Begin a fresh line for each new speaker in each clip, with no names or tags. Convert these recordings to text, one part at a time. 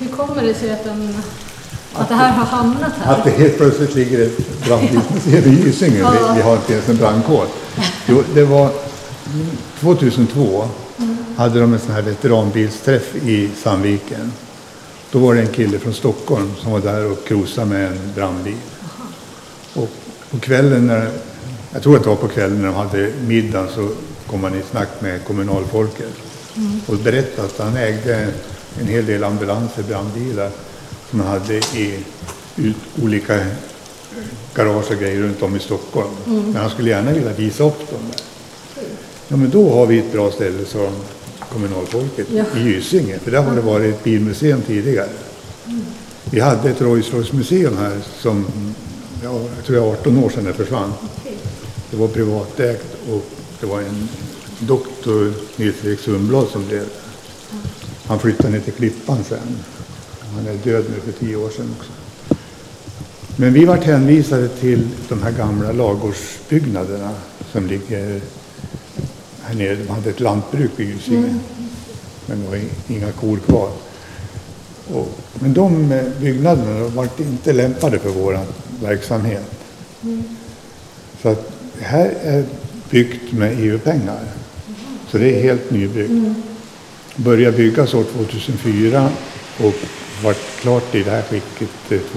Hur kommer det sig att det här har hamnat här?
Att det helt plötsligt ligger ett brandbilsmuseum i Gysinge.
Ja.
Vi har inte ens en brandkår. Jo, det var 2002 hade de en sån här veteranbilsträff i Sandviken. Då var det en kille från Stockholm som var där och krosade med en brandbil. Och på kvällen, jag tror att det var på kvällen när de hade middag, så kom man i snack med kommunalfolket. Och berättade att han ägde en hel del ambulanser, brandbilar som han hade i olika garage och grejer runt om i Stockholm. Men han skulle gärna vilja visa upp dem där. Ja, men då har vi ett bra ställe, som kommunalfolket i Gysinge. För där har det varit ett bilmuseum tidigare. Vi hade ett Rolls-Royce-museum här som, jag tror jag 18 år sedan det försvann. Det var privatägt och det var en doktor, Nils-Erik Sundblad, som blev. Han flyttade ner till Klippan sen. Han är död nu för 10 år sedan också. Men vi var hänvisade till de här gamla lagårdsbyggnaderna som ligger här nere. De hade ett lantbruk i Gysinge. Men det var inga kor kvar. Men de byggnaderna var inte lämpade för vår verksamhet. Så att det här är byggt med EU-pengar. Så det är helt nybyggt. Började byggas år 2004 och var klart i det här skicket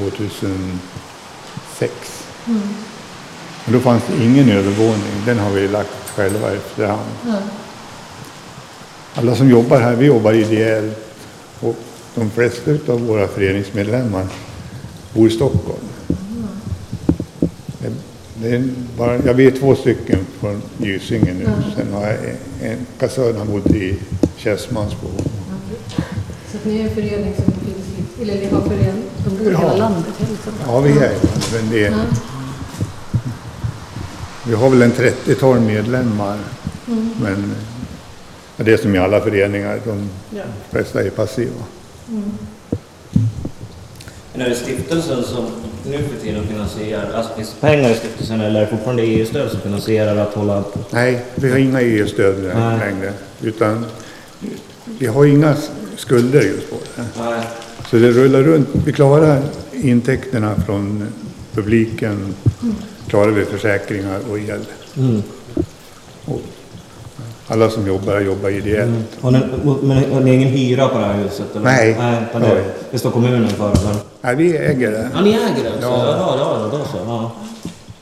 2006. Men då fanns det ingen övervåning. Den har vi lagt själva efterhand. Alla som jobbar här, vi jobbar ideellt. Och de flesta av våra föreningsmedlemmar bor i Stockholm. Det är bara, jag vet 2 stycken från Gysinge nu. Sen har jag en kassör, han bodde i Kässmansbo.
Så att ni är en förening som finns, eller ni har förening som bor i hela landet?
Ja, vi är. Men vi har väl en 30-tal medlemmar. Men det är som i alla föreningar, de flesta är passiva.
Men är det stiftelsen som nu för tiden finansierar, alltså finns det pengar i stiftelsen, eller är det fortfarande EU-stöd som finansierar att hålla på?
Nej, vi har inga EU-stöd längre. Utan vi har inga skulder just på det.
Nej.
Så det rullar runt. Vi klarar intäkterna från publiken, klarar vi försäkringar och el. Och alla som jobbar ideellt.
Men har ni ingen hyra på det här huset? Eller?
Nej.
Det står kommunen för. Men...
Nej, vi äger det.
Ja, ni äger det?
Ja.
Ja, då så. Ja.